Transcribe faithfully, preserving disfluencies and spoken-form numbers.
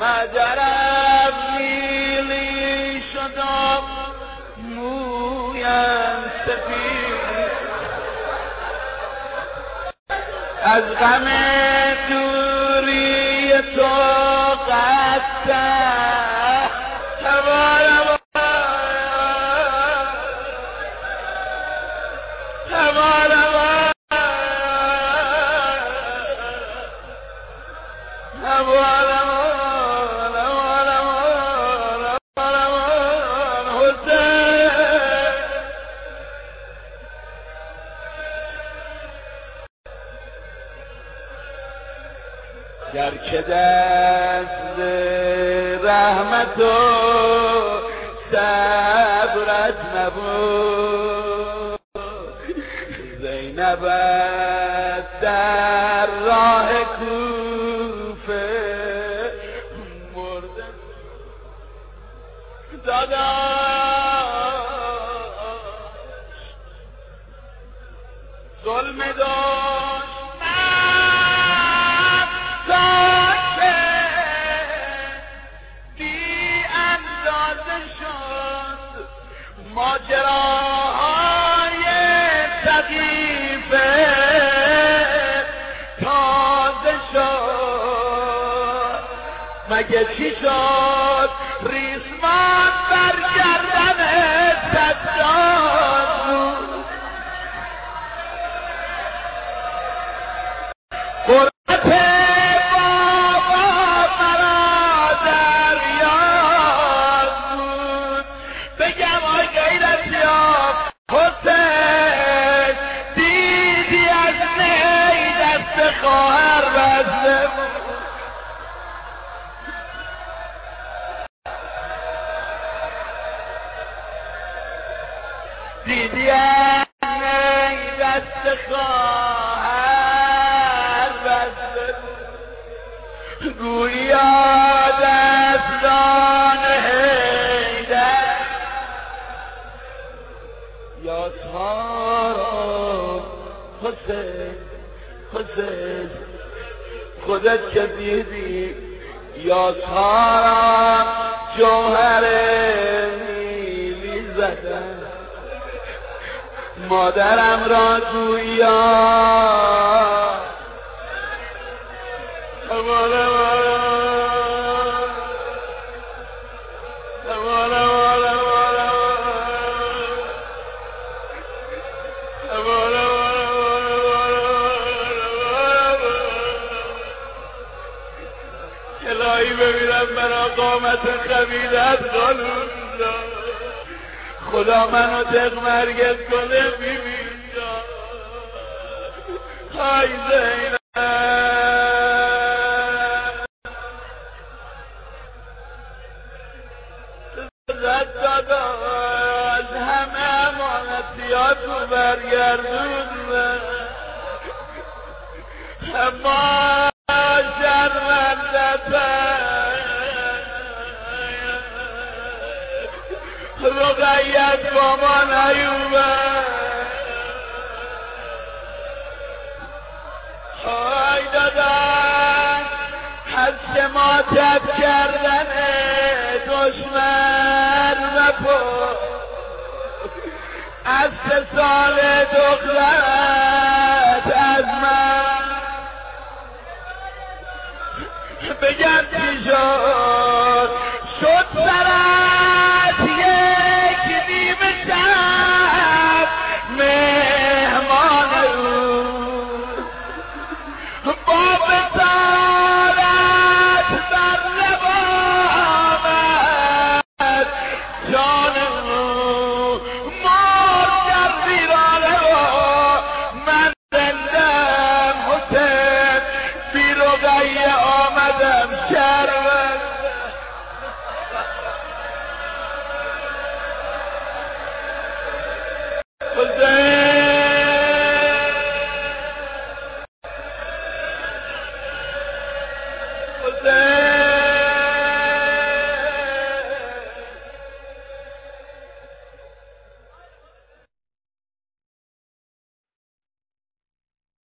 مادرم نیلی شدم مویم سفید از غم دوری تو قطع توانم توانم توانم گر که دست رحمت و صبرت نبود زینبت در راه کوفه مرده داداش ظلم داشت ماجراهای سقیفه تازه شد مگه چی شد ریسمان بر گردن سجاد بود قربت بابا برادر یاد بود بگم آی غیرت یاب حسین دیدی از نی دست خواهر بسته دیدی از نی دست خواهر بسته گویا دستان حیدر یا تارا حسین حسین خودت که دیدی یا تارا جوهر نیلی زدن مادرم را گویا الهی ببینم برا قامت خمیدت قانون خدا منو دق مرگت کنه بیبین جان های زینب زد دادا از همه امانتیاتو برگردون اما رقیت با ما نیومد های دادن حس ماتت کردن دشمن مپو از سه سال دخترت از من بگم چی شد شد سرت یک نیم شب مهمان او با بسارت در لبامت جان او مار در ویرانه و من زندم حسین بی رقیه آمدم شرم